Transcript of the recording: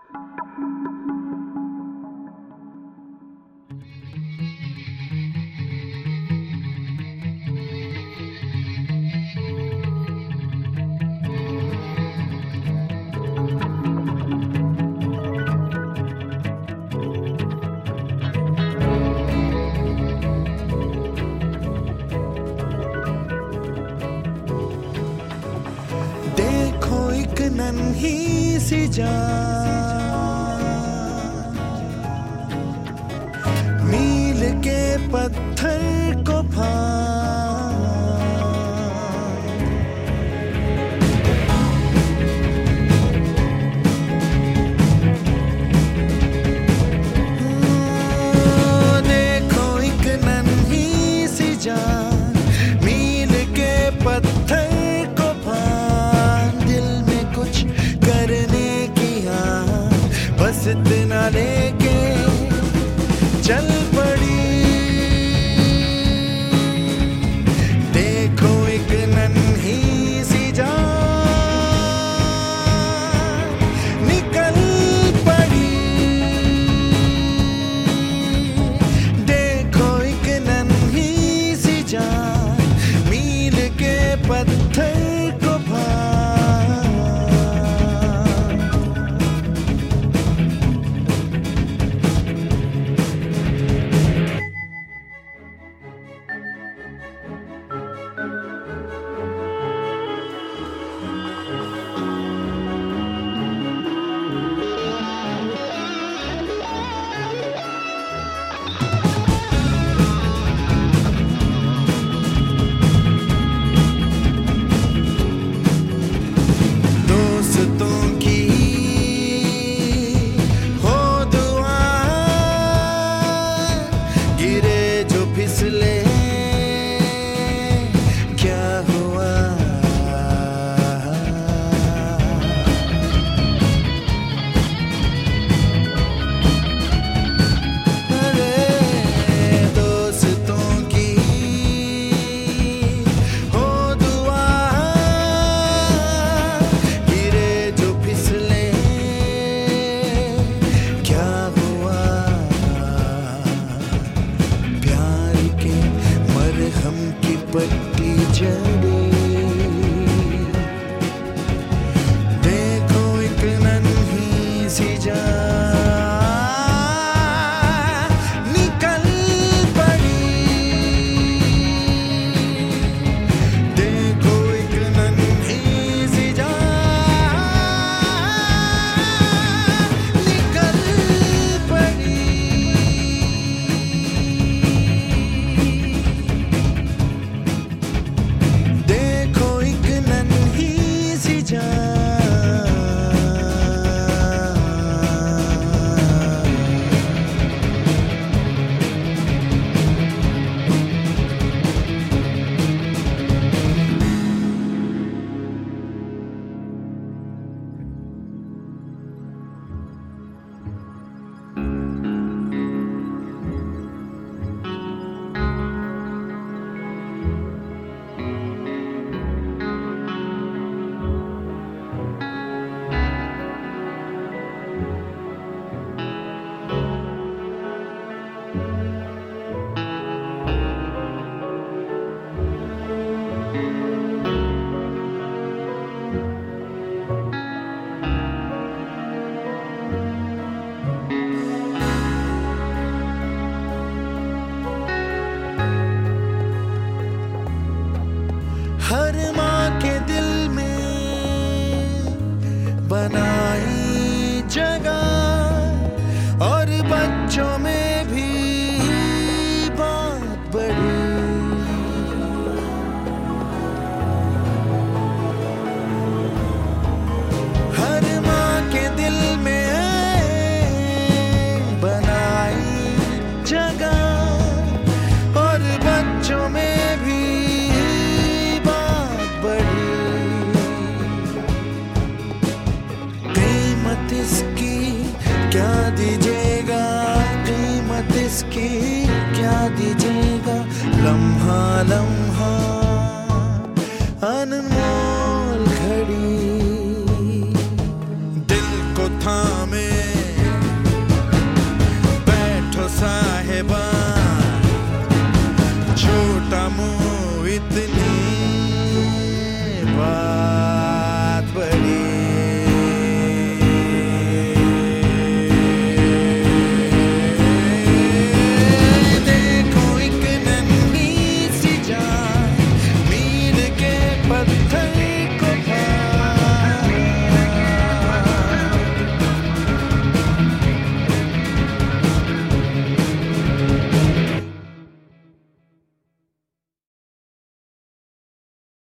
नन्ही सी जान मील के पत्थर को देखो एक नन्ही सी जान मील के पत्थर बस इतना लेके चल पड़ी। देखो एक नन्ही सी जान निकल पड़ी। देखो एक नन्ही सी जान मील के पत्थर को पट्टी चढ़ी। देखो एक नन्ही सी जान निकल पड़ी। देखो एक नन्ही सी जान निकल पड़ी। हर माँ के दिल में बनाई जगह और बच्चों में भी बात बड़ी। हर माँ के दिल में बनाई जगह और बच्चों में भी इसकी क्या दीजिएगा, कीमत इसकी क्या दीजिएगा। लम्हा लम्हा